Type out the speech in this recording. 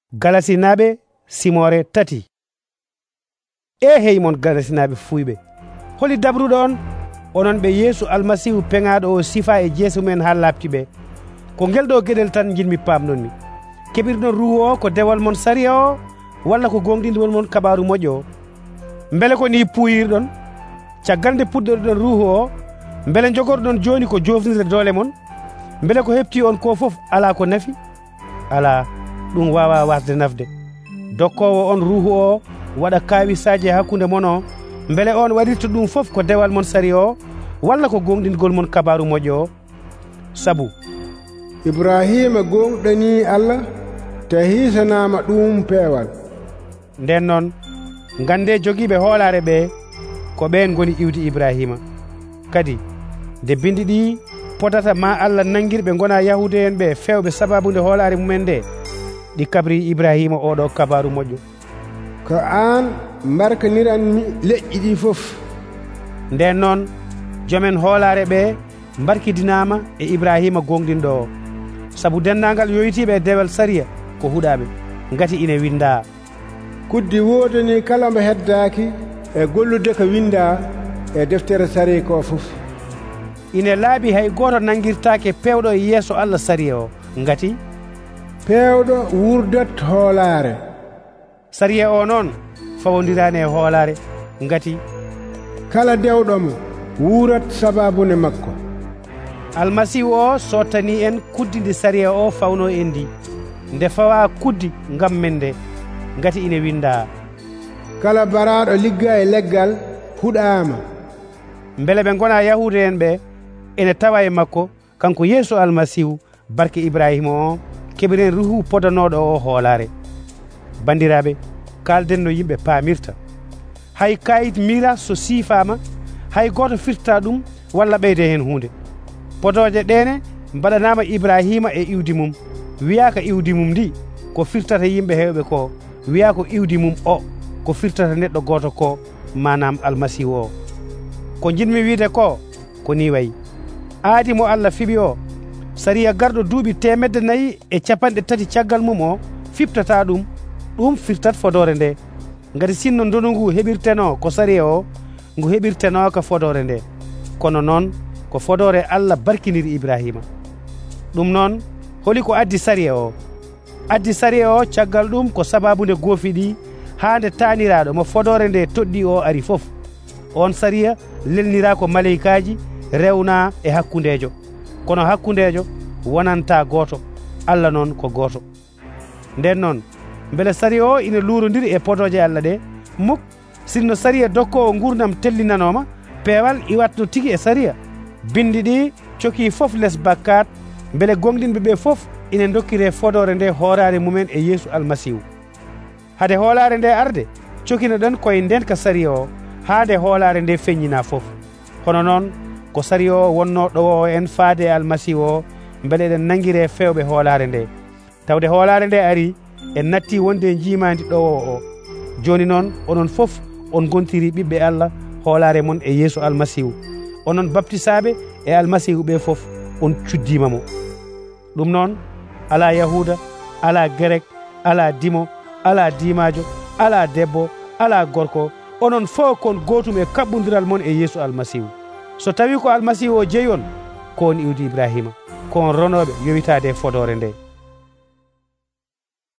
Galasinaɓe simore tati. Heymon galasinaɓe fuyɓe, holi dabruɗo on onon ɓe Yesu almasihu peŋaɗo o sifa e jeesu men ha labtiɓe. Ko gelɗo gueɗel tan jinmi pamnonmi. Keɓirɗon ruhu o ko dewal mon sariya o walla ko gonɗindiwol mon kabaru moƴƴo o? Beele ko ni puyirɗon caggal nde puɗɗorɗon ruhu o, beele jogorɗon joni ko jofnirde doole mon? Beele ko hepti on ko foof ala ko nafi? Ala, ɗum wawa wasde nafde. Dokkowo on ruhu o waɗa kawisaji hakkude mon o, beele on waɗirta ɗum foof ko dewal mon sari o walla ko gonɗingol mon kabaru moƴƴo o? Sabu Ibrahima gonɗani Allah te hisanama ɗum peewal. Nden noon gande jogiiɓe hoolare ɓe ko ɓen goni iwdi Ibrahima. Kadi de bindi ɗi potata ma Allah nangirɓe gona yahude en ɓe fewɓe sababude hoolare mumen nde ɗi kabri Ibrahima oɗo kabaru moƴƴo. Ko an mbarkaniranmi leƴƴi ɗi fof. Nden noon jomen hoolare ɓe mbarkidinama e Ibrahima gonɗinɗo o, sabu dendagal yoyitiɓe e dewal sariya ko huɗaɓe, gati ine winda: kuddi wodani kala mbo heddaki e gollude ko winda e deftere sari ko fof. Ine laaɓi hay goto nangirtake pewɗo e yeeso Allah sariya o, gati pewɗo wurdat hoolare. Sariya o noon fawodirani e hoolare, gati kala dewɗomo wurat sababune makko. Almasihu o sottani en kuddinde sariya o fawno en ndi, nde fawa kuddi ngam men nde, gati ine winda: kala baraɗo ligga e leggal huɗama. Beele ɓe gona yahude en ɓe ene tawa e makko kanko Yesu almasihu barke Ibrahima o keɓiren ruhu podanoɗo o hoolare. Bandiraɓe, kalden no yimɓe pamirta. Hay kayit mira so sifama hay goto firta ɗum walla ɓeyde hen hunde. Podoje ɗene mbaɗanama Ibrahima e iwdi mum. Wiyaka iwdi mum ndi ko firtata yimɓe hewɓe ko, wiya ko iwdi mum o ko firtata neɗɗo goto ko, manam almasihu o. Ko jinmi wiide ko ni wayi: aadi mo Allah fiɓi o, sariya garɗo duuɓi 430 caggal mum o fiftata ɗum firtat fodore nde. Ngati sinno ndonu ngu heɓirteno ko sariya o, ngu heɓirteno ko fodore nde. Kono noon ko fodore Allah barkiniri Ibrahima. Ɗum noon holi ko addi sariya o? Addi sariya o caggal ɗum ko sababu nde goofiɗi hande taniraɗo mo fodore nde toɗɗi o ari fof. On sariya lelnira ko maleykaji rewna e hakkundejo, kono hakkundejo wonanta goto, Allah noon ko goto. Nden noon beele sariya o ina luurodiri e podoje Allah ɗe? Muk, sinno sariya dokko o gurdam tellinanoma, peewal iwatno tigi e sariya. Bindi ɗi coki fof less bakkat, beele gonɗinɓe ɓe fof ina dokkire fodore nde hoorare mumen e Yesu almasihu. Hade hoolare nde arde cokino ɗen koye ndenka sariya o haade hoolare nde feññina fof. Hono noon ko sariya o wonno ɗowo en faade e almasihu o, beele eɗen nangire fewɓe hoolare nde. Tawde hoolare nde ari en natti wonde jimadi ɗowo o. Joni noon onon fof on gontiri ɓiɓɓe Allah hoolare mon e Yesu almasihu. Onon baptisaɓe e almasihu ɓe fof on cuddimamo. Ɗum noon ala yahuda, ala grek, ala dimo, ala dimajo, ala debbo, ala gorko, onon fof kon gotum e kaɓɓodiral mon e Yesu almasihu. So tawi ko almasihu o jeeyi on, ko on iwdi Ibrahima, ko on ronoɓe yowitade fodore nde.